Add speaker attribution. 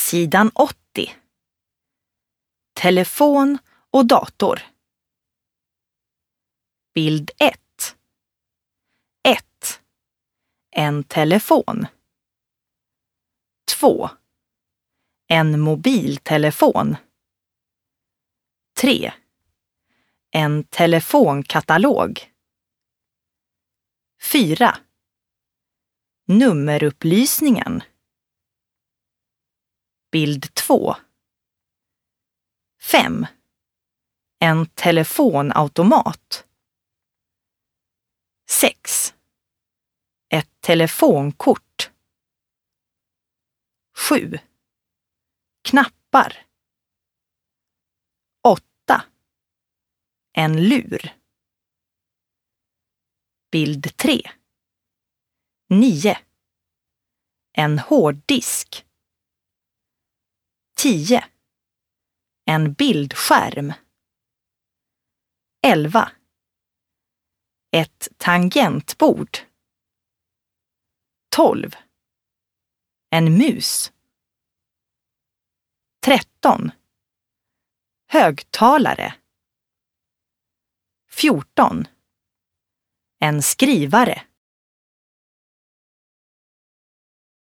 Speaker 1: Sidan 80. Telefon och dator. Bild 1. 1. En telefon. 2. En mobiltelefon. 3. En telefonkatalog. 4. Nummerupplysningen. Bild 2. 5. En telefonautomat. 6. Ett telefonkort. 7. Knappar. 8. En lur. Bild 3. 9. En hårddisk. 10. En bildskärm. 11. Ett tangentbord. 12. En mus. 13. Högtalare. 14. En skrivare.